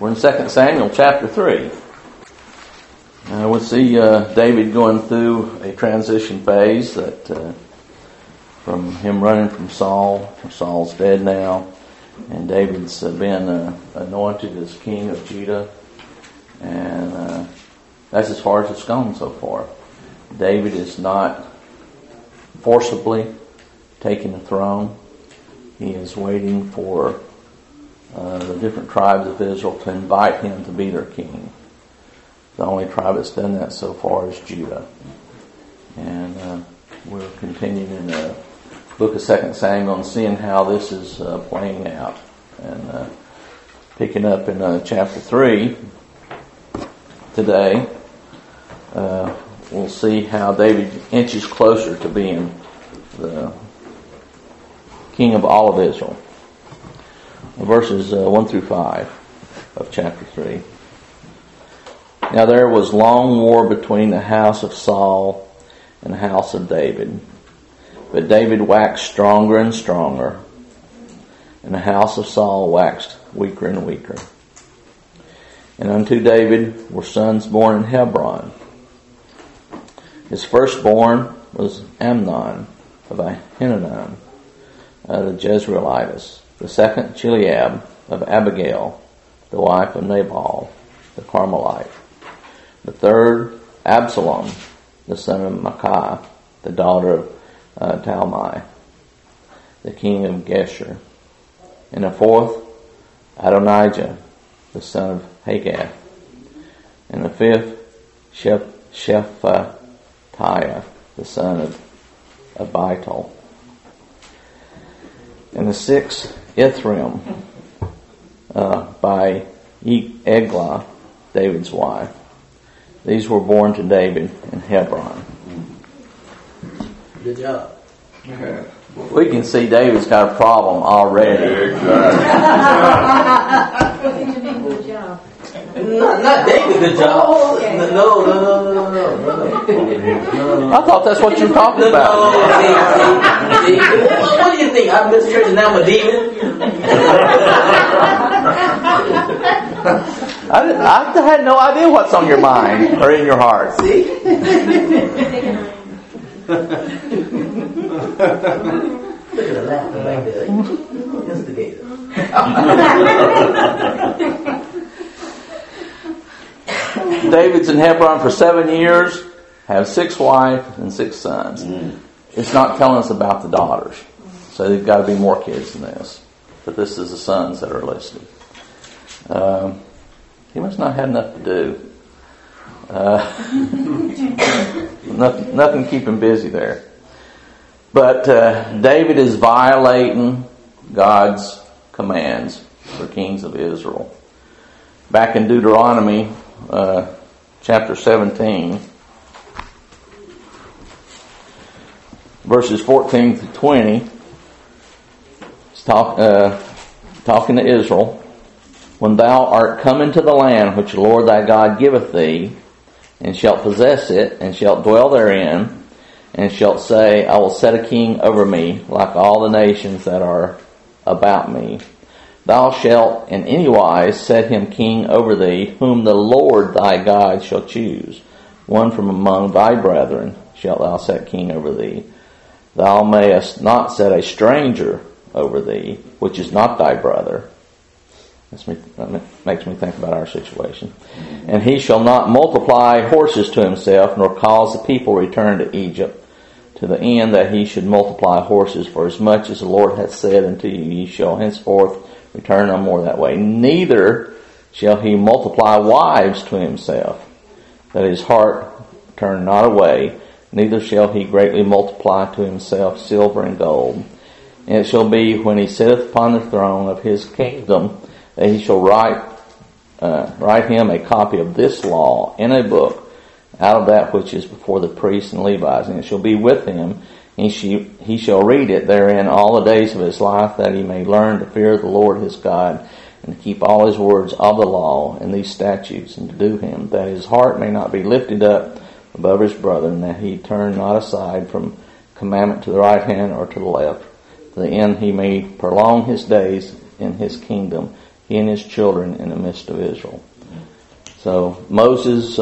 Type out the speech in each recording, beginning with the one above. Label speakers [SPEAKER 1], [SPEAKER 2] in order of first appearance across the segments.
[SPEAKER 1] We're in 2 Samuel chapter 3. We'll see David going through a transition phase that from him running from Saul. Saul's dead now, and David's been anointed as king of Judah, and that's as far as it's gone so far. David is not forcibly taking the throne. He is waiting for the different tribes of Israel to invite him to be their king. The only tribe that's done that so far is Judah. And we're continuing in the book of 2 Samuel and seeing how this is playing out. And picking up in chapter 3 today, we'll see how David inches closer to being the king of all of Israel. Verses 1 through 5 of chapter 3. Now there was long war between the house of Saul and the house of David. But David waxed stronger and stronger, and the house of Saul waxed weaker and weaker. And unto David were sons born in Hebron. His firstborn was Amnon of Ahinoam, the Jezreelitess. The second, Chileab of Abigail, the wife of Nabal, the Carmelite. The third, Absalom, the son of Maacah, the daughter of Talmai, the king of Geshur. And the fourth, Adonijah, the son of Hagath. And the fifth, Shephatiah, the son of Abital. And the sixth, Ithream, by Eglah, David's wife. These were born to David in Hebron.
[SPEAKER 2] Good job.
[SPEAKER 1] We can see David's got a problem already.
[SPEAKER 3] Good job.
[SPEAKER 2] Not David, good job.
[SPEAKER 3] Oh, okay.
[SPEAKER 2] No.
[SPEAKER 1] I thought that's what you were talking about.
[SPEAKER 2] See, what do you think? I'm Mr. Church and now I'm a demon?
[SPEAKER 1] I had no idea what's on your mind or in your heart.
[SPEAKER 2] See? Look at the laughing back there. Instigator.
[SPEAKER 1] David's in Hebron for 7 years, have 6 wives and 6 sons. It's not telling us about the daughters. So there've got to be more kids than this. But this is the sons that are listed. He must not have enough to do. Nothing keep him busy there. But David is violating God's commands for kings of Israel. Back in Deuteronomy chapter 17, verses 14 to 20, it's talking to Israel. When thou art come into the land which the Lord thy God giveth thee, and shalt possess it, and shalt dwell therein, and shalt say, I will set a king over me, like all the nations that are about me. Thou shalt in any wise set him king over thee, whom the Lord thy God shall choose. One from among thy brethren shalt thou set king over thee. Thou mayest not set a stranger over thee, which is not thy brother. That makes me think about our situation. And he shall not multiply horses to himself, nor cause the people return to Egypt, to the end that he should multiply horses. For as much as the Lord hath said unto you, ye shall henceforth return no more that way. Neither shall he multiply wives to himself, that his heart turn not away. Neither shall he greatly multiply to himself silver and gold. And it shall be, when he sitteth upon the throne of his kingdom, that he shall write him a copy of this law in a book, out of that which is before the priests and Levites, and it shall be with him. He shall read it therein all the days of his life, that he may learn to fear the Lord his God, and to keep all his words of the law and these statutes, and to do him, that his heart may not be lifted up above his brethren, that he turn not aside from commandment to the right hand or to the left, to the end he may prolong his days in his kingdom, he and his children in the midst of Israel. So Moses'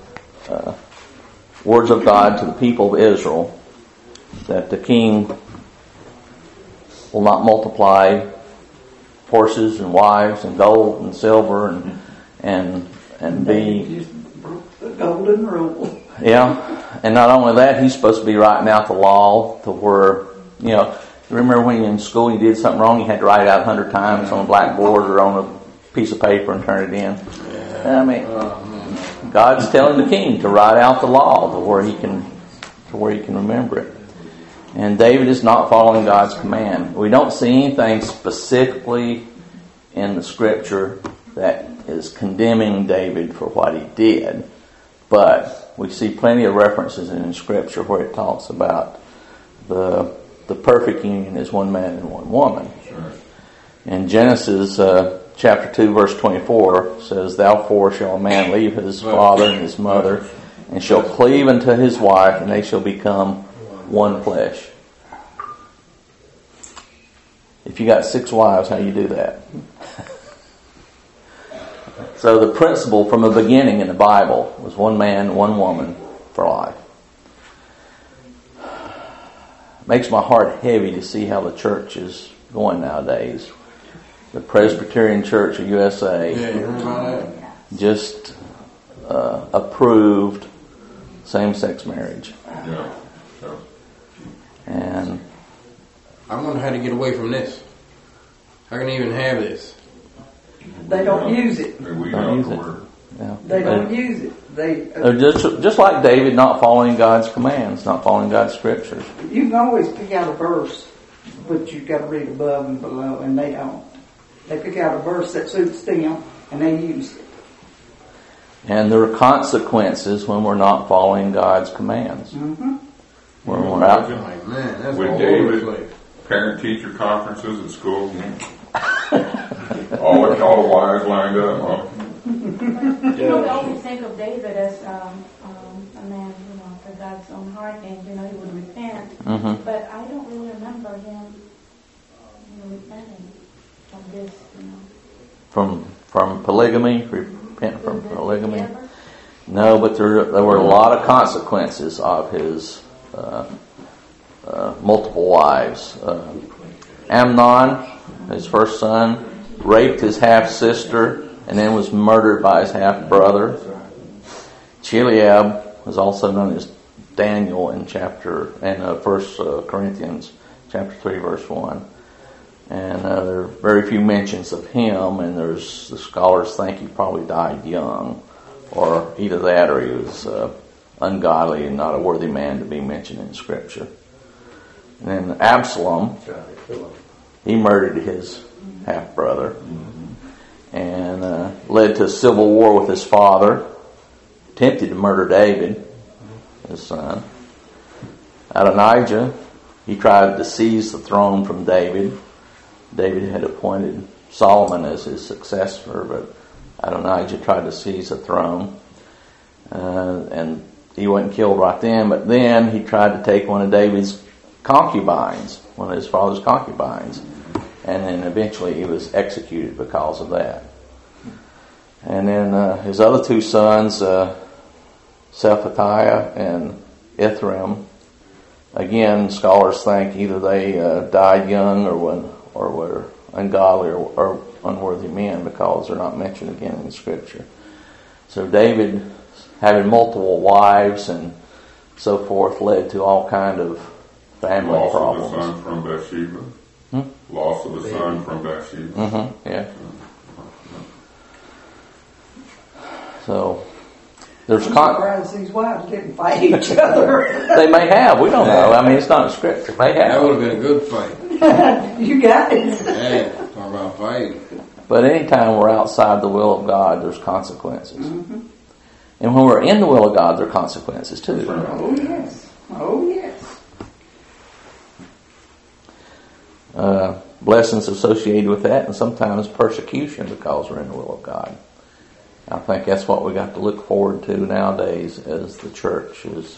[SPEAKER 1] words of God to the people of Israel, that the king will not multiply horses and wives and gold and silver and be
[SPEAKER 4] the golden rule.
[SPEAKER 1] Yeah, and not only that, he's supposed to be writing out the law to where, remember when you in school you did something wrong, you had to write it out 100 times on a blackboard or on a piece of paper and turn it in. I mean, God's telling the king to write out the law to where he can remember it. And David is not following God's command. We don't see anything specifically in the scripture that is condemning David for what he did, but we see plenty of references in scripture where it talks about the perfect union is one man and one woman.
[SPEAKER 5] Sure.
[SPEAKER 1] In Genesis chapter 2 verse 24 says, "Therefore shall a man leave his father and his mother, and shall cleave unto his wife, and they shall become one flesh." If you got 6 wives, how you do that? So the principle from the beginning in the Bible was one man, one woman for life. Makes my heart heavy to see how the church is going nowadays. The Presbyterian Church of USA just approved same-sex marriage.
[SPEAKER 5] Yeah. Sure.
[SPEAKER 1] And
[SPEAKER 6] I wonder how to get away from this. How can you even have this?
[SPEAKER 4] They don't use it.
[SPEAKER 5] We
[SPEAKER 1] don't use
[SPEAKER 5] the
[SPEAKER 1] it.
[SPEAKER 5] word.
[SPEAKER 1] yeah,
[SPEAKER 4] They don't use it.
[SPEAKER 1] they're just like David, not following God's commands, not following God's scriptures.
[SPEAKER 4] You can always pick out a verse, but you've got to read above and below, and they don't. They pick out a verse that suits them, and they use it.
[SPEAKER 1] And there are consequences when we're not following God's commands.
[SPEAKER 4] Mm-hmm.
[SPEAKER 1] When we're out.
[SPEAKER 6] Like, man, that's
[SPEAKER 5] With
[SPEAKER 6] all
[SPEAKER 5] David,
[SPEAKER 6] over the place.
[SPEAKER 5] Parent-teacher conferences at school. all the wives lined up. Huh?
[SPEAKER 3] We always think of David as a man, after God's own heart, and he would repent.
[SPEAKER 1] Mm-hmm.
[SPEAKER 3] But I don't really remember him, repenting from this,
[SPEAKER 1] From polygamy, repent from polygamy.
[SPEAKER 3] Ever?
[SPEAKER 1] No, but there were a lot of consequences of his multiple wives. Amnon, his first son, raped his half-sister and then was murdered by his half-brother. Chileab was also known as Daniel in 1 Corinthians chapter 3 verse 1. And there are very few mentions of him, and the scholars think he probably died young, or either that or he was ungodly and not a worthy man to be mentioned in Scripture. And then Absalom, he murdered his half-brother and led to a civil war with his father, attempted to murder David, his son. Adonijah, he tried to seize the throne from David. David had appointed Solomon as his successor, but Adonijah tried to seize the throne. And he wasn't killed right then, but then he tried to take one of David's concubines, one of his father's concubines. And then eventually he was executed because of that. And then his other 2 sons, Shephatiah and Ithram, again, scholars think either they died young or were ungodly or unworthy men because they're not mentioned again in Scripture. So David, having multiple wives and so forth, led to all kind of family problems.
[SPEAKER 5] Loss of the son from Bathsheba. Loss of the son from Bathsheba.
[SPEAKER 1] Mm-hmm. Yeah. So there's
[SPEAKER 4] I'm surprised these wives didn't fight each other.
[SPEAKER 1] They may have. We don't know. I mean, it's not in Scripture. They have.
[SPEAKER 6] That would have been a good fight.
[SPEAKER 4] You got it.
[SPEAKER 6] Man, talk about fighting.
[SPEAKER 1] But anytime we're outside the will of God, there's consequences.
[SPEAKER 4] Mm-hmm.
[SPEAKER 1] And when we're in the will of God, there are consequences too.
[SPEAKER 4] Oh yes. Oh yes.
[SPEAKER 1] Blessings associated with that, and sometimes persecution because we're in the will of God. I think that's what we got to look forward to nowadays as the church is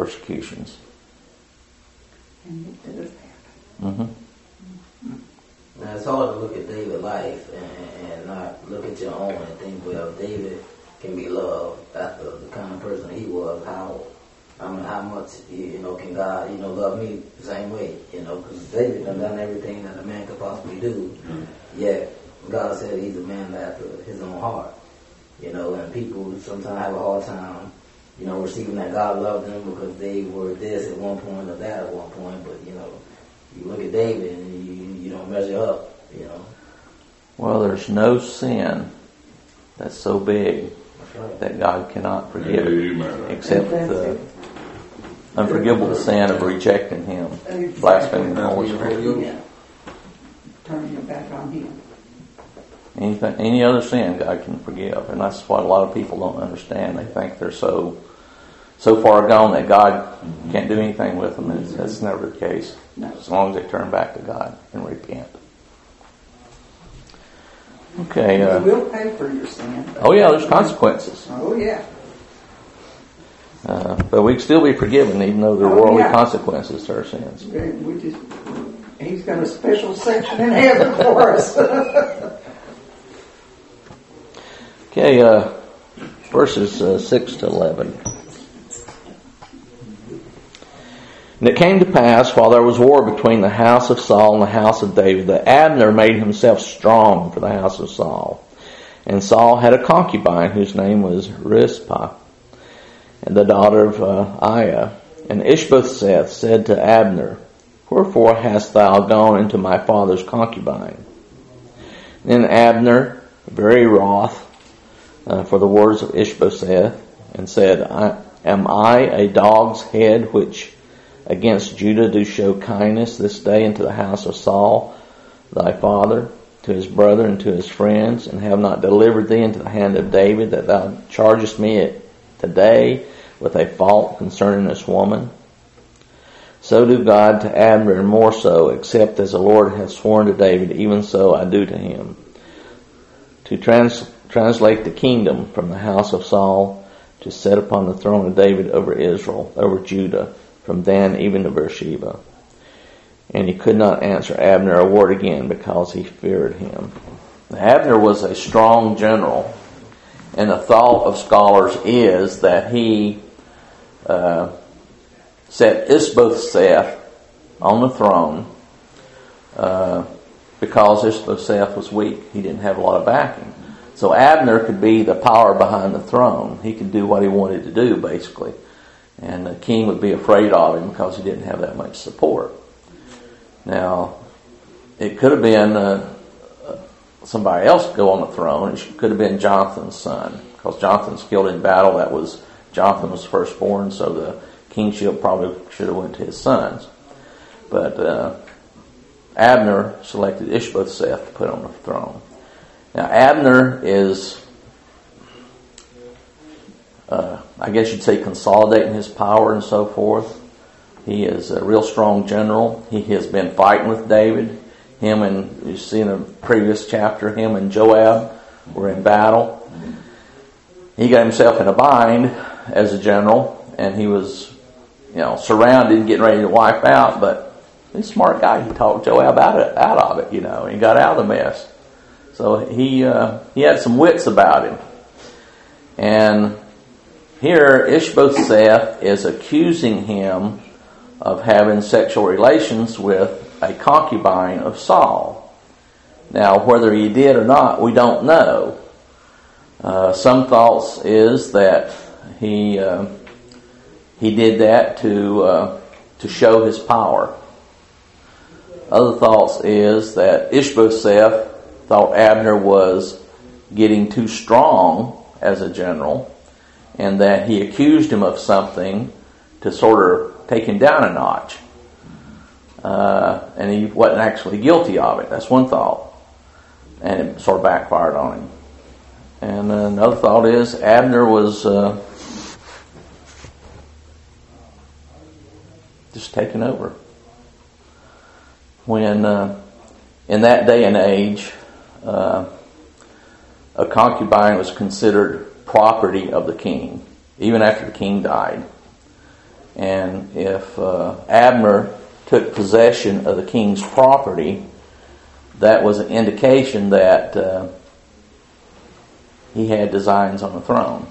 [SPEAKER 1] persecutions.
[SPEAKER 4] And it did happen.
[SPEAKER 1] Mm-hmm.
[SPEAKER 2] Now it's hard to look at David's life and not look at your own and think, well, David can be loved after the kind of person he was. How much can God love me the same way? Because David done everything that a man could possibly do. Yet God said he's a man after his own heart. And people sometimes have a hard time, receiving that God loved them because they were this at one point or that at one point. But you look at David and you don't measure up.
[SPEAKER 1] Well, there's no sin that's so big that God cannot forgive, except the unforgivable sin of rejecting Him, blaspheming the Holy Spirit.
[SPEAKER 4] Yeah. Turning your back on Him.
[SPEAKER 1] Any other sin God can forgive, and that's what a lot of people don't understand. They think they're so far gone that God can't do anything with them, and that's never the case. As long as they turn back to God and repent. Okay.
[SPEAKER 4] You will pay for your sin.
[SPEAKER 1] Oh yeah, there's consequences.
[SPEAKER 4] Oh yeah.
[SPEAKER 1] But we can still be forgiven, even though there are worldly consequences to our sins.
[SPEAKER 4] He's got a special section in heaven for us.
[SPEAKER 1] Okay, verses 6 to 11. And it came to pass, while there was war between the house of Saul and the house of David, that Abner made himself strong for the house of Saul. And Saul had a concubine whose name was Rizpah, and the daughter of Aiah. And Ishbosheth said to Abner, Wherefore hast thou gone into my father's concubine? Then Abner, very wroth for the words of Ishbosheth, and said, Am I a dog's head which against Judah do show kindness this day unto the house of Saul thy father, to his brother and to his friends, and have not delivered thee into the hand of David, that thou chargest me today with a fault concerning this woman? So do God to Abner, and more so, except as the Lord hath sworn to David, even so I do to him. To translate the kingdom from the house of Saul, to set upon the throne of David over Israel, over Judah, from Dan even to Beersheba. And he could not answer Abner a word again, because he feared him. Abner was a strong general, and the thought of scholars is that he set Ishbosheth on the throne because Ishbosheth was weak. He didn't have a lot of backing. So Abner could be the power behind the throne. He could do what he wanted to do, basically. And the king would be afraid of him because he didn't have that much support. Now, it could have been somebody else go on the throne. It could have been Jonathan's son, because Jonathan's killed in battle. That was Jonathan was firstborn, so the kingship probably should have went to his sons. But Abner selected Ishbosheth to put on the throne. Now, Abner is, I guess you'd say, consolidating his power and so forth. He is a real strong general. He has been fighting with David. Him and, you see in the previous chapter, him and Joab were in battle. He got himself in a bind as a general, and he was, surrounded and getting ready to wipe out, but he's a smart guy. He talked Joab out of it, and he got out of the mess. So he had some wits about him. And here Ishbosheth is accusing him of having sexual relations with a concubine of Saul. Now, whether he did or not, we don't know. Some thoughts is that he did that to show his power. Other thoughts is that Ishbosheth thought Abner was getting too strong as a general, and that he accused him of something to sort of take him down a notch. And he wasn't actually guilty of it. That's one thought. And it sort of backfired on him. And another thought is Abner was just taking over. When in that day and age, a concubine was considered property of the king, even after the king died. And if Abner took possession of the king's property, that was an indication that he had designs on the throne.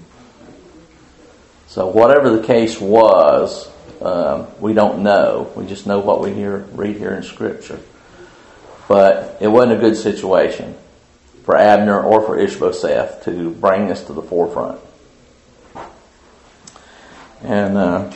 [SPEAKER 1] So whatever the case was, we don't know. We just know what we read here in Scripture. But it wasn't a good situation for Abner or for Ishbosheth to bring this to the forefront. And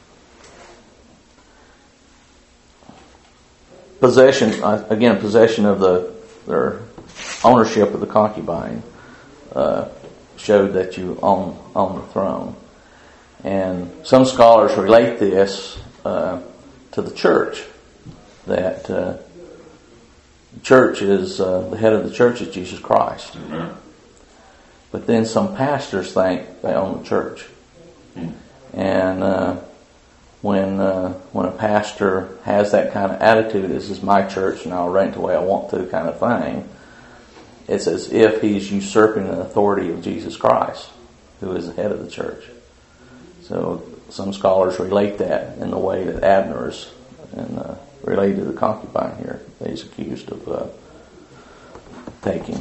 [SPEAKER 1] possession of their ownership of the concubine showed that you own the throne. And some scholars relate this to the church, that the church is the head of the church is Jesus Christ. Mm-hmm. But then some pastors think they own the church. Mm-hmm. And when a pastor has that kind of attitude, this is my church and I'll run it the way I want to kind of thing, it's as if he's usurping the authority of Jesus Christ, who is the head of the church. So some scholars relate that in the way that Abner is related to the concubine here that he's accused of taking.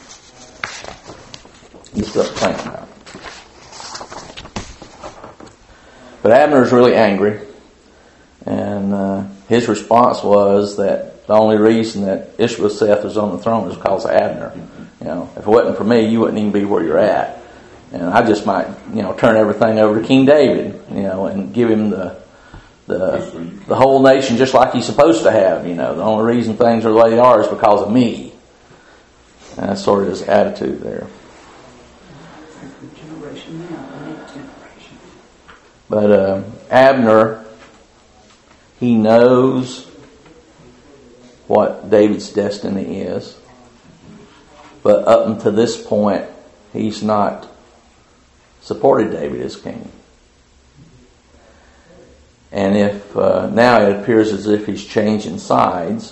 [SPEAKER 1] He's still playing out. But Abner is really angry, and his response was that the only reason that Ishbosheth was on the throne is because of Abner. You know, if it wasn't for me, you wouldn't even be where you're at. And I just might, turn everything over to King David, and give him the whole nation just like he's supposed to have. The only reason things are the way they are is because of me. And that's sort of his attitude there. But Abner, he knows what David's destiny is. But up until this point, he's not supported David as king. And if now it appears as if he's changing sides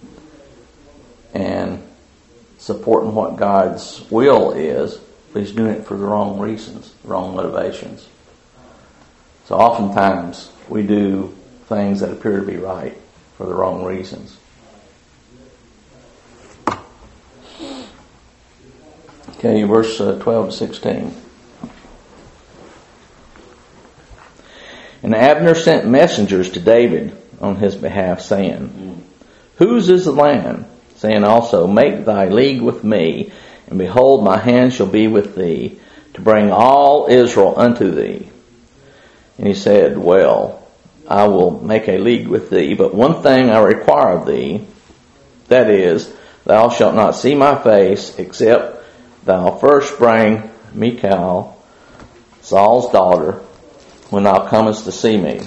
[SPEAKER 1] and supporting what God's will is, but he's doing it for the wrong reasons, the wrong motivations. So oftentimes we do things that appear to be right for the wrong reasons. Okay, verse 12 to 16. And Abner sent messengers to David on his behalf, saying, Whose is the land? Saying also, Make thy league with me, and behold, my hand shall be with thee, to bring all Israel unto thee. And he said, Well, I will make a league with thee, but one thing I require of thee, that is, thou shalt not see my face, except thou first bring Michal, Saul's daughter, when thou comest to see me.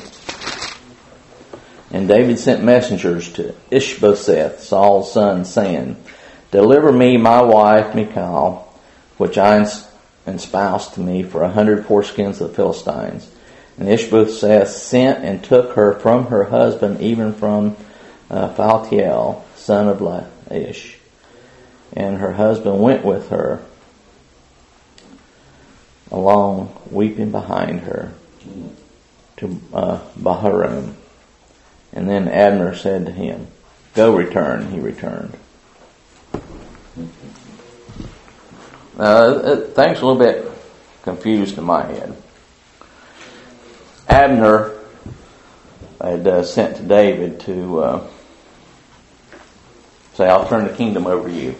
[SPEAKER 1] And David sent messengers to Ishbosheth, Saul's son, saying, Deliver me my wife Michal, which I espoused to me for 100 foreskins of the Philistines. And Ishbosheth sent and took her from her husband, even from Phaltiel, son of Laish. And her husband went with her along, weeping behind her, to Bahurim. And then Abner said to him, Go return. He returned. Things a little bit confused in my head. Abner had sent to David to say, I'll turn the kingdom over to you.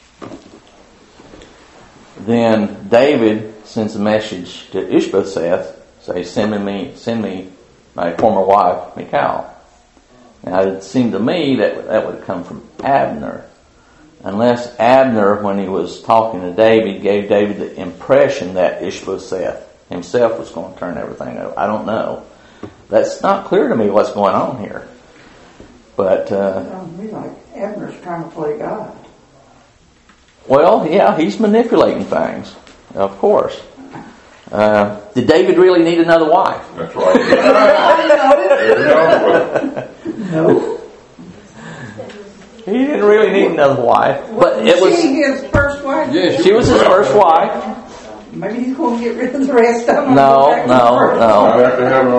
[SPEAKER 1] Then David sends a message to Ishbosheth, say, send me my former wife, Michal. Now it seemed to me that would come from Abner. Unless Abner, when he was talking to David, gave David the impression that Ishbosheth himself was going to turn everything over. I don't know. That's not clear to me what's going on here. But
[SPEAKER 4] sounds to me like Abner's trying to play God.
[SPEAKER 1] Well, yeah, he's manipulating things, of course. Did David really need another wife?
[SPEAKER 5] That's right.
[SPEAKER 4] No.
[SPEAKER 1] He didn't really need another wife, but it was
[SPEAKER 4] his first wife.
[SPEAKER 6] Yeah,
[SPEAKER 1] she was his first wife.
[SPEAKER 4] Maybe he's going to get rid of the rest of them.
[SPEAKER 1] No.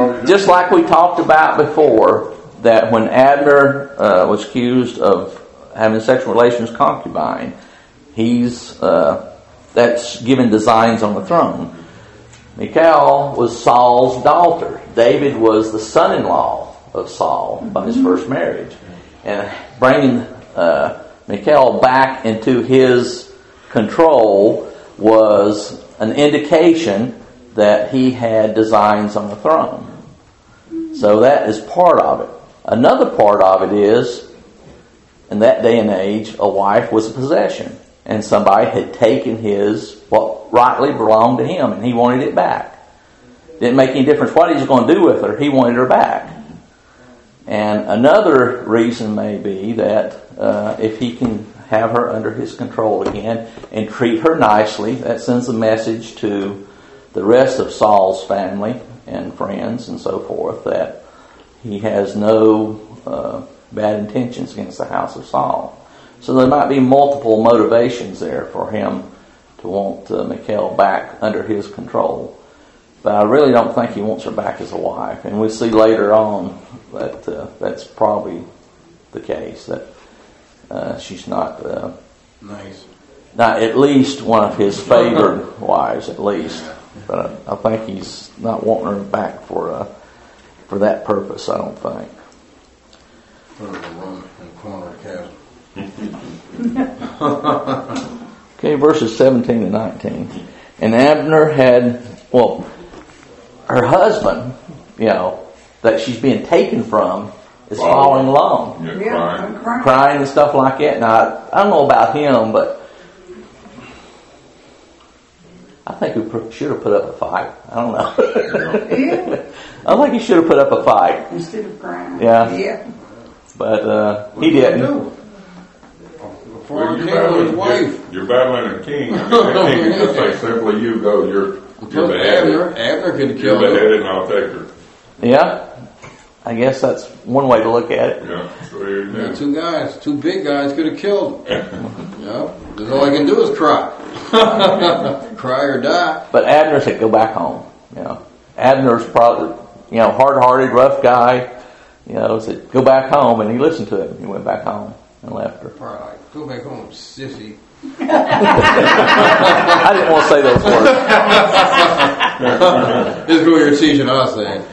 [SPEAKER 5] Just
[SPEAKER 1] like we talked about before, that when Abner was accused of having sexual relations with concubine. That's given designs on the throne. Michal was Saul's daughter. David was the son-in-law of Saul by his first marriage. And bringing Michal back into his control was an indication that he had designs on the throne. So that is part of it. Another part of it is, in that day and age, a wife was a possession. And somebody had taken what rightly belonged to him, and he wanted it back. Didn't make any difference what he was going to do with her. He wanted her back. And another reason may be that if he can have her under his control again and treat her nicely, that sends a message to the rest of Saul's family and friends and so forth that he has no bad intentions against the house of Saul. So there might be multiple motivations there for him to want Michal back under his control. But I really don't think he wants her back as a wife. And we'll see later on that that's probably the case, that she's not not at least one of his favored wives, at least. But I think he's not wanting her back for that purpose, I don't think.
[SPEAKER 6] Put her in a room in the corner of the castle.
[SPEAKER 1] Okay, verses 17 and 19. And Abner had, her husband, that she's being taken from is following along. Crying and stuff like that. Now, I don't know about him, but I think he should have put up a fight. I don't know. I think he should have put up a fight.
[SPEAKER 4] Instead of crying.
[SPEAKER 1] Yeah. But he didn't.
[SPEAKER 5] Well, you're battling a king. The king can just say simply, "You go. You're beheaded."
[SPEAKER 6] Abner could have killed
[SPEAKER 5] her. You're beheaded, and I'll take her.
[SPEAKER 1] Yeah, I guess that's one way to look at it.
[SPEAKER 5] Yeah, so
[SPEAKER 6] two big guys could have killed him. That's all I can do is cry, cry or die.
[SPEAKER 1] But Abner said, "Go back home." Abner's probably hard-hearted, rough guy. Said, "Go back home," and he listened to him. He went back home and left her.
[SPEAKER 6] Probably like, "Go back home, sissy."
[SPEAKER 1] I didn't want to say those words.
[SPEAKER 6] This is what you're teaching us, then.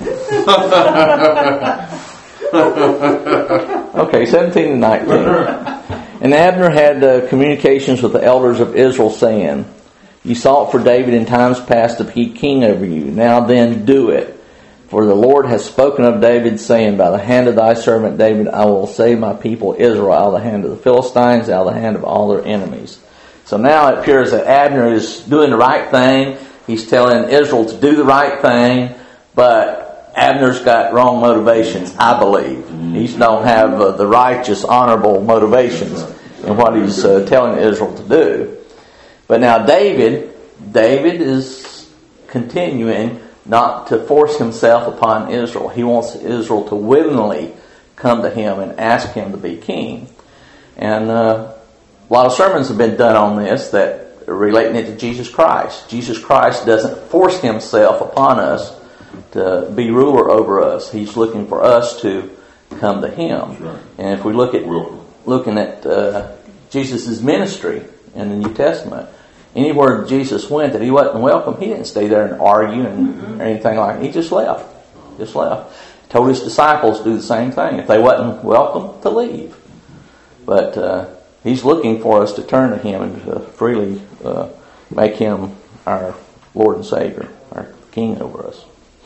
[SPEAKER 1] Okay, 17 and 19. And Abner had communications with the elders of Israel, saying, "You sought for David in times past to be king over you. Now then, do it. For the Lord has spoken of David, saying, By the hand of thy servant David, I will save my people Israel out of the hand of the Philistines, out of the hand of all their enemies." So now it appears that Abner is doing the right thing. He's telling Israel to do the right thing, but Abner's got wrong motivations, I believe. He don't have the righteous, honorable motivations in what he's telling Israel to do. But now David is continuing not to force himself upon Israel. He wants Israel to willingly come to him and ask him to be king. And a lot of sermons have been done on this that are relating it to Jesus Christ. Jesus Christ doesn't force himself upon us to be ruler over us. He's looking for us to come to him.
[SPEAKER 5] Right.
[SPEAKER 1] And if we looking at Jesus' ministry in the New Testament, anywhere Jesus went that he wasn't welcome, he didn't stay there and argue or anything like that. He just left. Told his disciples to do the same thing. If they wasn't welcome, to leave. But he's looking for us to turn to him and to freely make him our Lord and Savior, our King over us.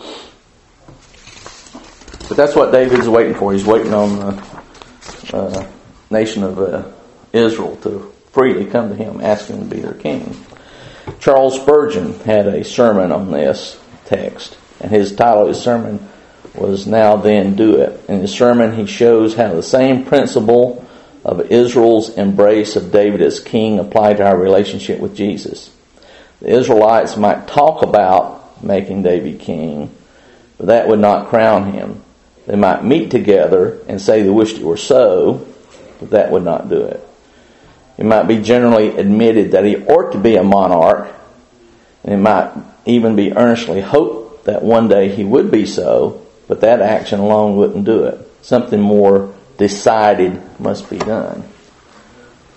[SPEAKER 1] But that's what David's waiting for. He's waiting on the nation of Israel to freely come to him, asking him to be their king. Charles Spurgeon had a sermon on this text, and his title of his sermon was "Now Then Do It." In his sermon, he shows how the same principle of Israel's embrace of David as king applied to our relationship with Jesus. The Israelites might talk about making David king, but that would not crown him. They might meet together and say they wished it were so, but that would not do it. It might be generally admitted that he ought to be a monarch, and it might even be earnestly hoped that one day he would be so, but that action alone wouldn't do it. Something more decided must be done.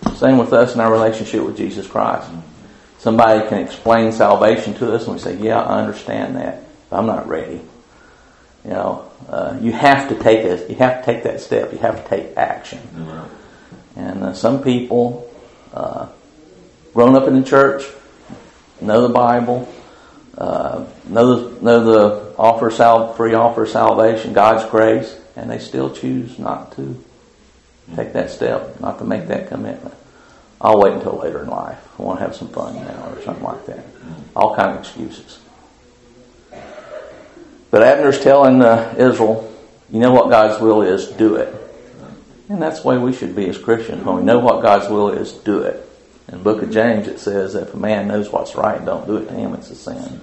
[SPEAKER 1] Same with us in our relationship with Jesus Christ. Somebody can explain salvation to us and we say, yeah, I understand that, but I'm not ready. You know, you have to take that step. You have to take action. And some people, grown up in the church, know the Bible, know the free offer of salvation, God's grace, and they still choose not to take that step, not to make that commitment. I'll wait until later in life. I want to have some fun now or something like that. All kind of excuses. But Abner's telling Israel, you know what God's will is, do it. And that's the way we should be as Christians. When we know what God's will is, do it. In the book of James it says that if a man knows what's right and don't do it to him, it's a sin.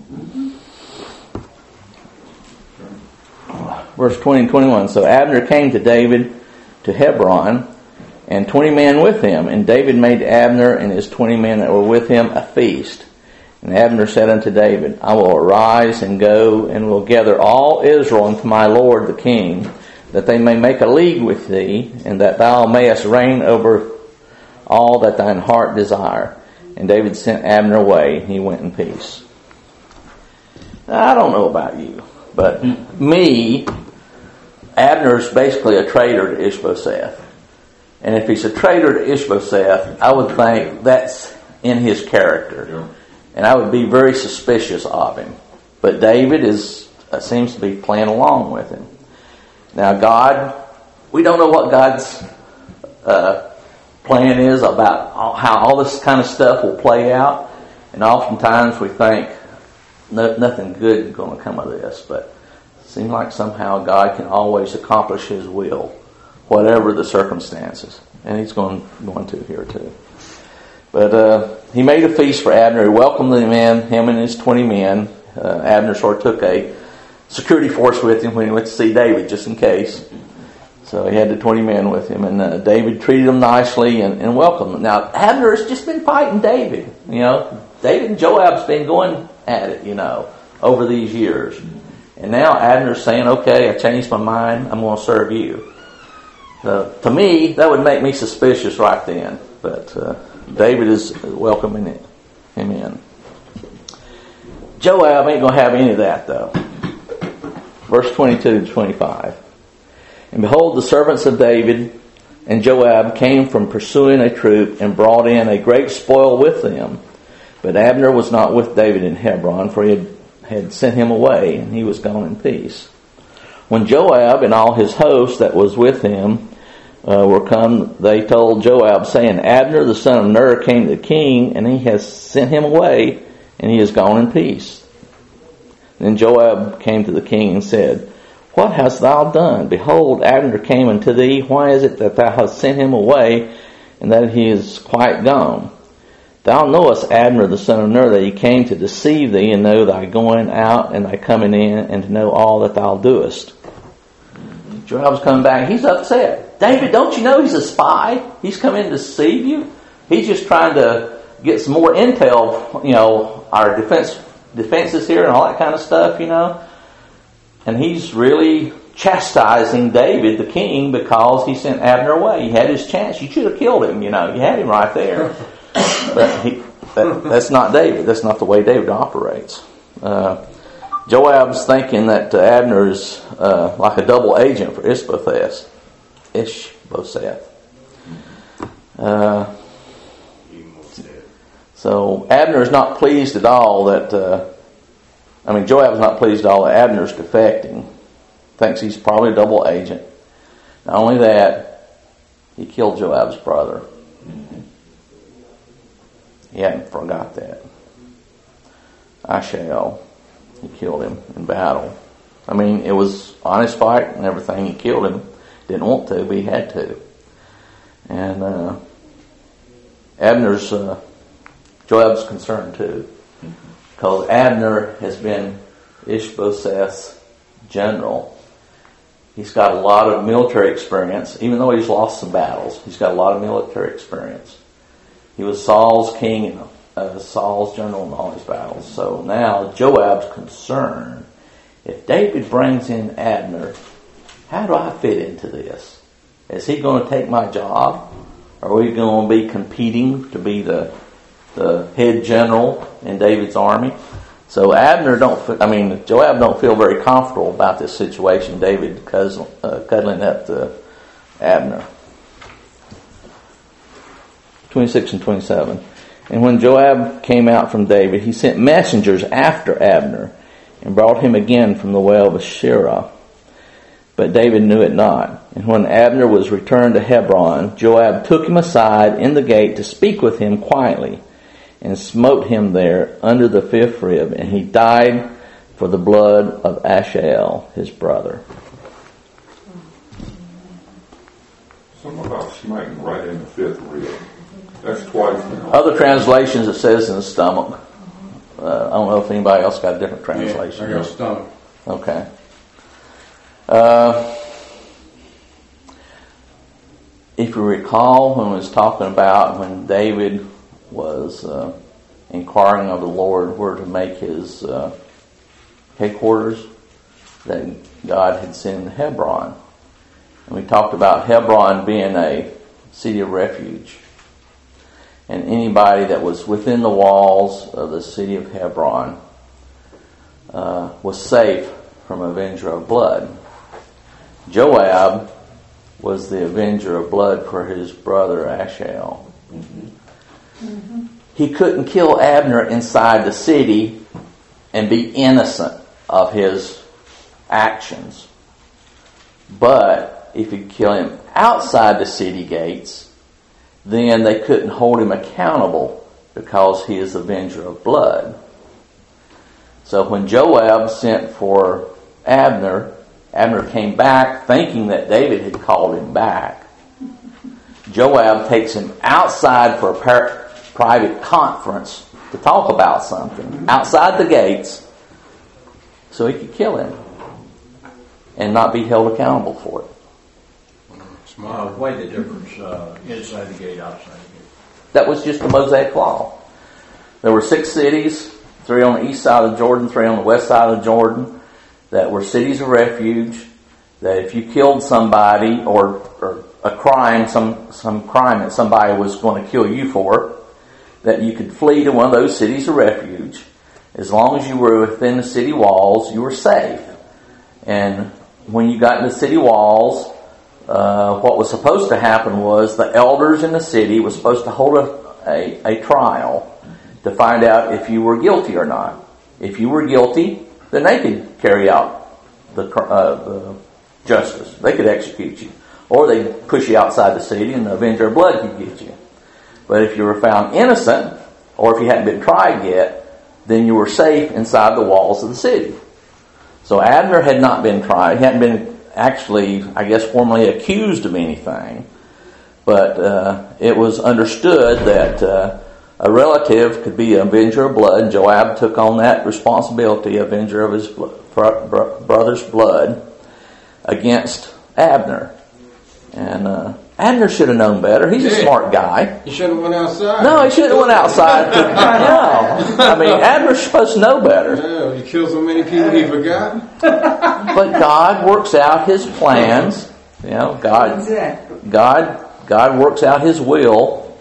[SPEAKER 1] Verse 20 and 21. So Abner came to David to Hebron, and 20 men with him. And David made Abner and his 20 men that were with him a feast. And Abner said unto David, I will arise and go, and will gather all Israel unto my lord the king, that they may make a league with thee, and that thou mayest reign over all that thine heart desire. And David sent Abner away, and he went in peace. Now, I don't know about you, but me, Abner's basically a traitor to Ishbosheth. And if he's a traitor to Ishbosheth, I would think that's in his character. Yeah. And I would be very suspicious of him. But David seems to be playing along with him. Now God, we don't know what God's plan is about how all this kind of stuff will play out. And oftentimes we think nothing good is going to come of this. But it seems like somehow God can always accomplish His will, whatever the circumstances. And He's going to here too. But he made a feast for Abner. He welcomed the men, him and his 20 men. Abner sort of took a security force with him when he went to see David, just in case. So he had the 20 men with him. And David treated them nicely and welcomed them. Now, Abner has just been fighting David. You know, David and Joab's been going at it, you know, over these years. And now Abner's saying, okay, I changed my mind. I'm going to serve you. To me, that would make me suspicious right then. But David is welcoming him in. Joab ain't going to have any of that, though. Verse 22 to 25. And behold, the servants of David and Joab came from pursuing a troop and brought in a great spoil with them. But Abner was not with David in Hebron, for he had sent him away, and he was gone in peace. When Joab and all his host that was with him were come, they told Joab, saying, Abner the son of Ner came to the king, and he has sent him away, and he is gone in peace. Then Joab came to the king and said, What hast thou done? Behold, Abner came unto thee. Why is it that thou hast sent him away, and that he is quite gone? Thou knowest Abner the son of Ner, that he came to deceive thee, and know thy going out and thy coming in, and to know all that thou doest. Joab's coming back. He's upset. David, don't you know he's a spy? He's come in to deceive you. He's just trying to get some more intel, you know, our defenses here and all that kind of stuff, you know. And he's really chastising David, the king, because he sent Abner away. He had his chance. You should have killed him, you know. You had him right there. But that's not David. That's not the way David operates. Joab's thinking that Abner is like a double agent for Ishbosheth. So Abner is not pleased at all that, Joab is not pleased at all that Abner's defecting. Thinks he's probably a double agent. Not only that, he killed Joab's brother. He hadn't forgot that. Asahel, he killed him in battle. It was honest fight and everything. He killed him. Didn't want to, but he had to. And Joab's concerned too, because Abner has been Ishbosheth's general. He's got a lot of military experience, even though he's lost some battles. He's got a lot of military experience. He was Saul's king and Saul's general in all his battles. So now Joab's concerned, if David brings in Abner, how do I fit into this? Is he going to take my job? Are we going to be competing to be the head general in David's army? So Joab don't feel very comfortable about this situation. David cuddling up to Abner. 26 and 27. And when Joab came out from David, he sent messengers after Abner and brought him again from the well of Shirah. But David knew it not. And when Abner was returned to Hebron, Joab took him aside in the gate to speak with him quietly, and smote him there under the fifth rib, and he died for the blood of Asahel, his brother.
[SPEAKER 5] Something about smiting right in the fifth rib. That's twice now.
[SPEAKER 1] Other translations it says in the stomach. I don't know if anybody else got a different translation.
[SPEAKER 6] Yeah, I got stomach.
[SPEAKER 1] Okay. If you recall, when it was talking about when David was inquiring of the Lord where to make his headquarters, that God had sent in Hebron. And we talked about Hebron being a city of refuge. And anybody that was within the walls of the city of Hebron was safe from avenger of blood. Joab was the avenger of blood for his brother Asahel. Mm-hmm. He couldn't kill Abner inside the city and be innocent of his actions. But if he could kill him outside the city gates, then they couldn't hold him accountable because he is the avenger of blood. So when Joab sent for Abner came back thinking that David had called him back. Joab takes him outside for a private conference to talk about something outside the gates so he could kill him and not be held accountable for it.
[SPEAKER 7] Why the difference inside the gate, outside the gate?
[SPEAKER 1] That was just the Mosaic Law. There were 6 cities, 3 on the east side of the Jordan, 3 on the west side of the Jordan, that were cities of refuge, that if you killed somebody or a crime, some crime that somebody was going to kill you for, that you could flee to one of those cities of refuge. As long as you were within the city walls, you were safe. And when you got in the city walls, what was supposed to happen was the elders in the city were supposed to hold a trial to find out if you were guilty or not. If you were guilty, then they could carry out the justice. They could execute you. Or they'd push you outside the city and the avenger of blood could get you. But if you were found innocent, or if you hadn't been tried yet, then you were safe inside the walls of the city. So Abner had not been tried. He hadn't been actually, I guess, formally accused of anything. But it was understood that a relative could be an avenger of blood. Joab took on that responsibility, avenger of his brother's blood, against Abner. And Abner should have known better. He's a smart guy.
[SPEAKER 6] He shouldn't have went outside.
[SPEAKER 1] No, he shouldn't have went outside. No. I mean, Abner's supposed to know better.
[SPEAKER 6] Yeah, he killed so many people he forgot.
[SPEAKER 1] But God works out His plans. You know, God works out His will.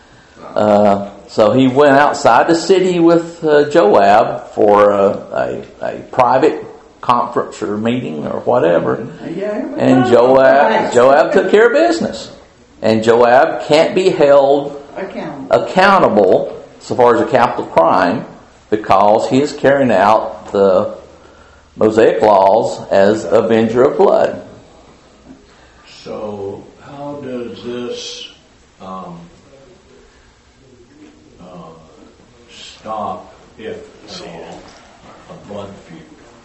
[SPEAKER 1] So he went outside the city with Joab for a private conference or meeting or whatever. And Joab took care of business. And Joab can't be held accountable so far as a capital crime because he is carrying out the Mosaic laws as avenger of blood.
[SPEAKER 7] So how does this stop if a blood feud?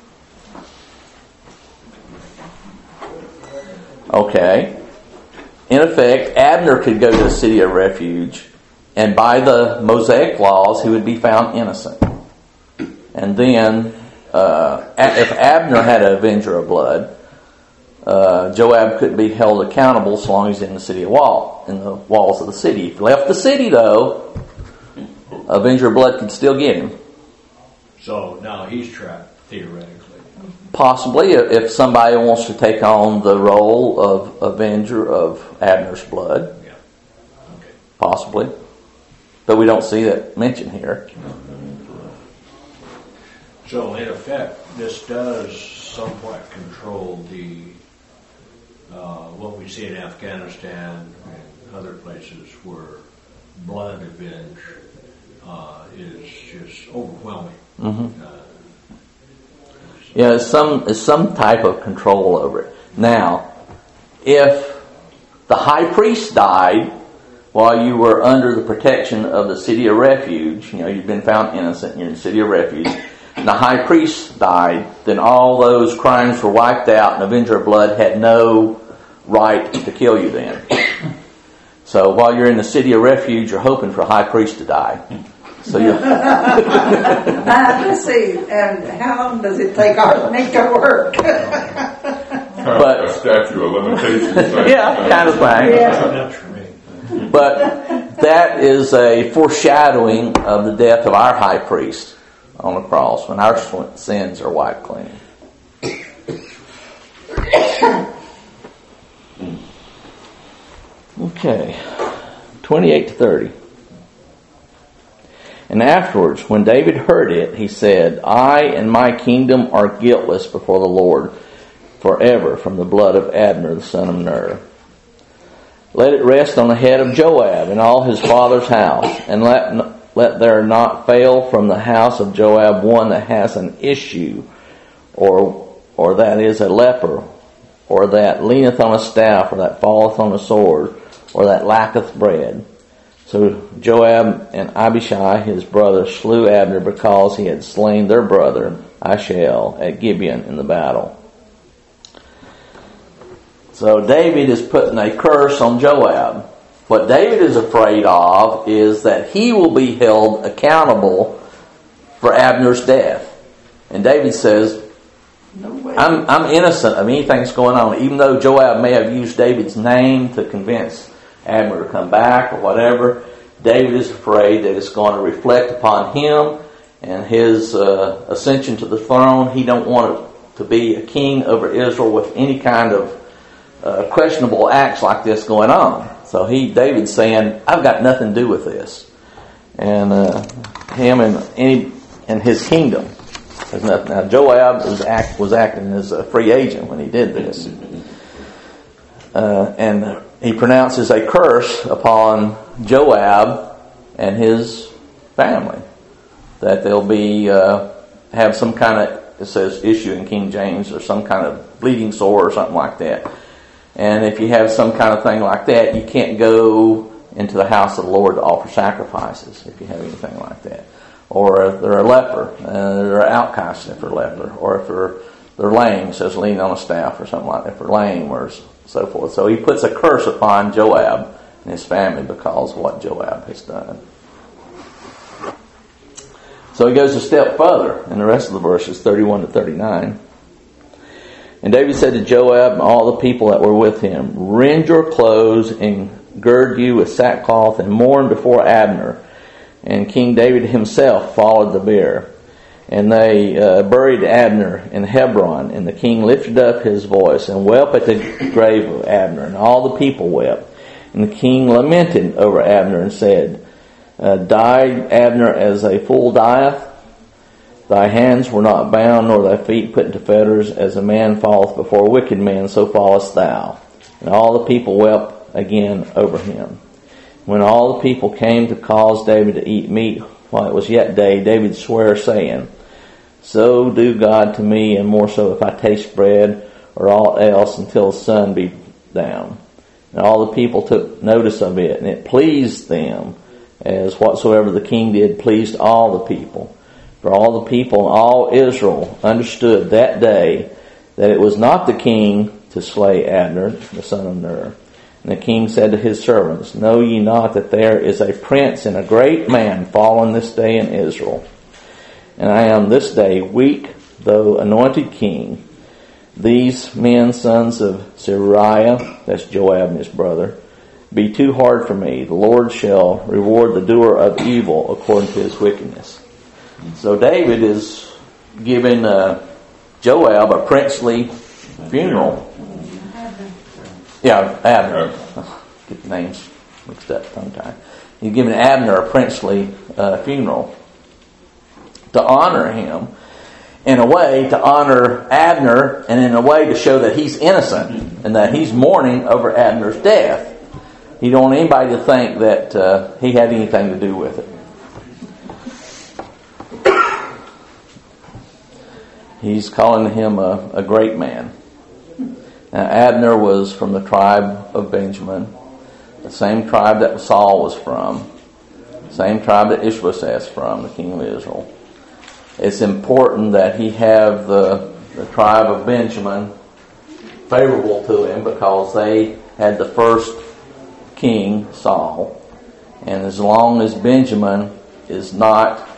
[SPEAKER 1] Okay. In effect, Abner could go to the city of refuge, and by the Mosaic laws, he would be found innocent. And then, if Abner had an avenger of blood, Joab couldn't be held accountable so long as he's in the walls of the city. If he left the city, though, avenger of blood could still get him.
[SPEAKER 7] So now he's trapped, theoretically.
[SPEAKER 1] Possibly, if somebody wants to take on the role of avenger of Abner's blood.
[SPEAKER 7] Yeah.
[SPEAKER 1] Possibly. But we don't see that mentioned here.
[SPEAKER 7] So in effect, this does somewhat control the what we see in Afghanistan and other places where blood revenge is just overwhelming.
[SPEAKER 1] Mm-hmm. Yeah, it's some type of control over it. Now, if the high priest died while you were under the protection of the city of refuge, you've been found innocent and you're in the city of refuge, and the high priest died, then all those crimes were wiped out and Avenger of Blood had no right to kill you then. So while you're in the city of refuge, you're hoping for a high priest to die. So you.
[SPEAKER 4] Let's see. And how long does it take our make to work?
[SPEAKER 1] But
[SPEAKER 5] a statute of limitations.
[SPEAKER 1] Yeah, kind of thing.
[SPEAKER 4] Yeah.
[SPEAKER 7] That's for me.
[SPEAKER 1] But that is a foreshadowing of the death of our high priest on the cross when our sins are wiped clean. Okay, 28 to 30. And afterwards, when David heard it, he said, I and my kingdom are guiltless before the Lord forever from the blood of Abner, the son of Ner. Let it rest on the head of Joab and all his father's house, and let there not fail from the house of Joab one that has an issue, or that is a leper, or that leaneth on a staff, or that falleth on a sword, or that lacketh bread. So Joab and Abishai his brother slew Abner because he had slain their brother Asahel at Gibeon in the battle. So David is putting a curse on Joab. What David is afraid of is that he will be held accountable for Abner's death. And David says,
[SPEAKER 4] No way.
[SPEAKER 1] I'm innocent of anything that's going on. Even though Joab may have used David's name to convince Abner to come back or whatever, David is afraid that it's going to reflect upon him and his ascension to the throne. He don't want to be a king over Israel with any kind of questionable acts like this going on. So David's saying, I've got nothing to do with this. And him and his kingdom. Now Joab was acting as a free agent when he did this. And he pronounces a curse upon Joab and his family. That they'll be have some kind of, it says issue in King James, or some kind of bleeding sore or something like that. And if you have some kind of thing like that, you can't go into the house of the Lord to offer sacrifices if you have anything like that. Or if they're a leper, they're an outcast if they're a leper. Or if they're lame, it says lean on a staff or something like that, if they're lame or so forth. So he puts a curse upon Joab and his family because of what Joab has done. So he goes a step further in the rest of the verses, 31 to 39. And David said to Joab and all the people that were with him, rend your clothes and gird you with sackcloth and mourn before Abner. And King David himself followed the bier. And they buried Abner in Hebron. And the king lifted up his voice and wept at the grave of Abner. And all the people wept. And the king lamented over Abner and said, died Abner as a fool dieth? Thy hands were not bound, nor thy feet put into fetters. As a man falleth before a wicked man, so fallest thou. And all the people wept again over him. When all the people came to cause David to eat meat while it was yet day, David sware, saying, so do God to me, and more so if I taste bread or aught else until the sun be down. And all the people took notice of it, and it pleased them, as whatsoever the king did pleased all the people. For all the people and all Israel understood that day that it was not the king to slay Abner, the son of Ner. And the king said to his servants, know ye not that there is a prince and a great man fallen this day in Israel? And I am this day weak, though anointed king. These men, sons of Zeruiah, that's Joab and his brother, be too hard for me. The Lord shall reward the doer of evil according to his wickedness. So David is giving Joab a princely funeral. Yeah, Abner. Get the names Mixed up tongue tie. He's given Abner a princely funeral to honor him. In a way, to honor Abner, and in a way to show that he's innocent and that he's mourning over Abner's death. He don't want anybody to think that he had anything to do with it. He's calling him a great man. Now, Abner was from the tribe of Benjamin, the same tribe that Saul was from, the same tribe that Ishbosheth from, the king of Israel. It's important that he have the tribe of Benjamin favorable to him because they had the first king, Saul. And as long as Benjamin has not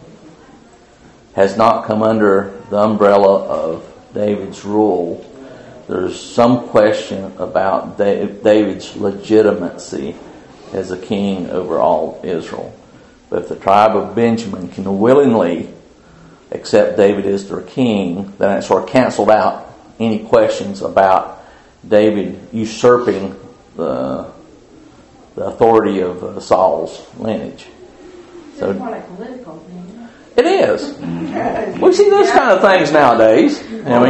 [SPEAKER 1] come under the umbrella of David's rule, there's some question about David's legitimacy as a king over all Israel. But if the tribe of Benjamin can willingly accept David as their king, then it sort of canceled out any questions about David usurping the authority of Saul's lineage.
[SPEAKER 3] So it's more like political thing.
[SPEAKER 1] It is. We see those kind of things nowadays.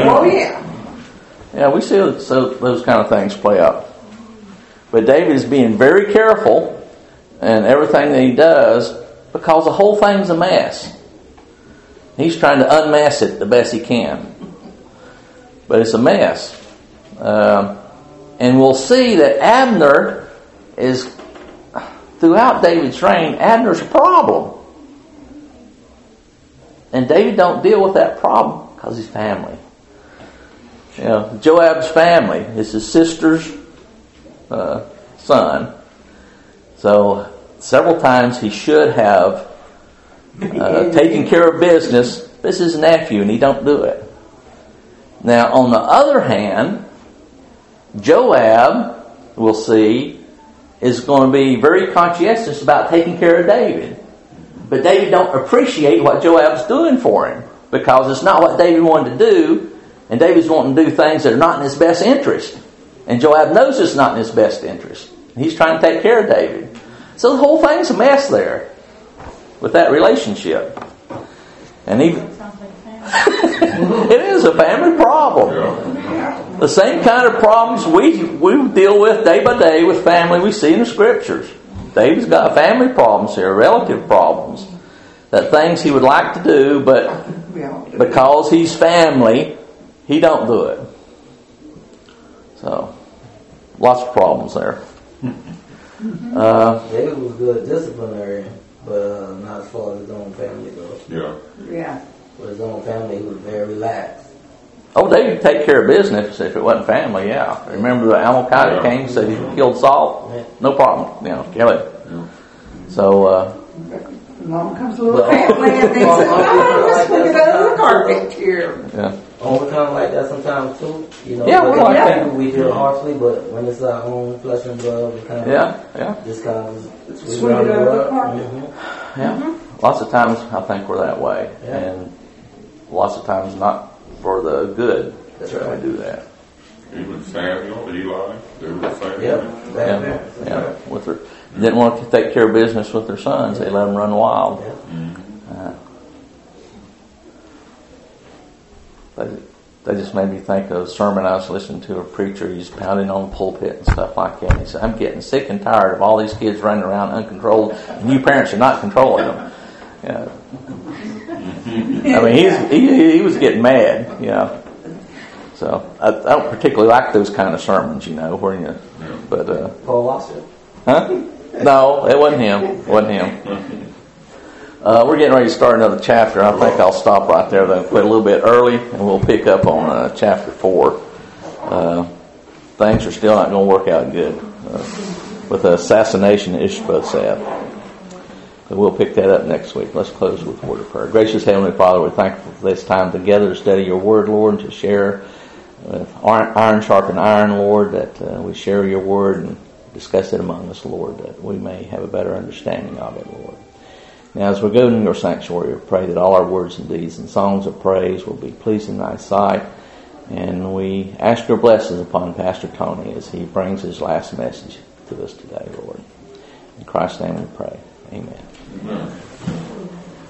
[SPEAKER 1] Yeah, we see those kind of things play out. But David is being very careful in everything that he does because the whole thing's a mess. He's trying to unmess it the best he can. But it's a mess. And we'll see that Abner is, throughout David's reign, Abner's a problem. And David don't deal with that problem because he's family. You know, Joab's family is his sister's son. So several times he should have taking care of business. This is his nephew, and he don't do it. Now, on the other hand, Joab, we'll see, is going to be very conscientious about taking care of David. But David don't appreciate what Joab's doing for him because it's not what David wanted to do, and David's wanting to do things that are not in his best interest. And Joab knows it's not in his best interest. He's trying to take care of David. So the whole thing's a mess there with that relationship. And even it is a family problem. The same kind of problems we deal with day by day with family we see in the scriptures. David's got family problems here, relative problems. That things he would like to do, but because he's family, he don't do it. So, lots of problems there.
[SPEAKER 2] David was good disciplinarian, but not as far as his own family goes.
[SPEAKER 4] Yeah.
[SPEAKER 2] With his own family, he was very relaxed.
[SPEAKER 1] Oh, they would take care of business if it wasn't family, yeah. Remember the Amalekite came and said he killed Saul? No problem, kill it. So,
[SPEAKER 4] Mom comes a little family and thinks, let's put it under the carpet here.
[SPEAKER 1] Yeah.
[SPEAKER 2] Oh, we kind of like that sometimes too.
[SPEAKER 1] Yeah, we're like that.
[SPEAKER 2] We deal harshly, but when it's our own flesh and blood, we kind of just kind of
[SPEAKER 4] sweep it under the carpet.
[SPEAKER 2] Mm-hmm.
[SPEAKER 1] Yeah. Lots of times I think we're that way. Yeah. And lots of times not for the good.
[SPEAKER 2] That's right.
[SPEAKER 1] We do that.
[SPEAKER 5] Even Samuel, Eli, they were the same.
[SPEAKER 1] Yeah. With their, didn't want to take care of business with their sons. They let them run wild. They just made me think of a sermon I was listening to. A preacher, he's pounding on the pulpit and stuff like that. He said, "I'm getting sick and tired of all these kids running around uncontrolled, and you parents are not controlling them." Yeah. I mean, he was getting mad. So I don't particularly like those kind of sermons, where but
[SPEAKER 2] Paul Wasser.
[SPEAKER 1] Huh? No, it wasn't him. We're getting ready to start another chapter. I think I'll stop right there, then quit a little bit early, and we'll pick up on chapter 4. Things are still not going to work out good with the assassination of Ishbosheth. But we'll pick that up next week. Let's close with a word of prayer. Gracious Heavenly Father, we're thankful for this time together to study your word, Lord, and to share iron sharpen iron, Lord, that we share your word and discuss it among us, Lord, that we may have a better understanding of it, Lord. Now, as we go into your sanctuary, we pray that all our words and deeds and songs of praise will be pleasing in thy sight. And we ask your blessings upon Pastor Tony as he brings his last message to us today, Lord. In Christ's name we pray. Amen.
[SPEAKER 5] Amen.